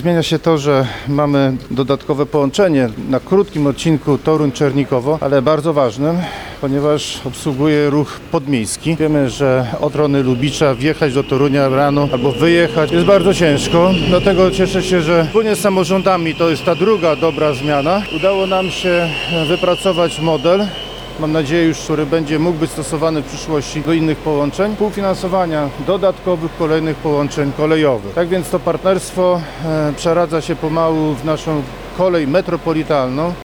zmienia się to, że mamy dodatkowe połączenie na krótkim odcinku Toruń-Czernikowo, ale bardzo ważnym, ponieważ obsługuje ruch podmiejski. Wiemy, że od Rony Lubicza wjechać do Torunia rano albo wyjechać jest bardzo ciężko, dlatego cieszę się, że wspólnie z samorządami to jest ta druga dobra zmiana. Udało nam się wypracować model, mam nadzieję już, który będzie mógł być stosowany w przyszłości do innych połączeń, współfinansowania dodatkowych kolejnych połączeń kolejowych. Tak więc to partnerstwo przeradza się pomału w naszą kolej metropolitalną.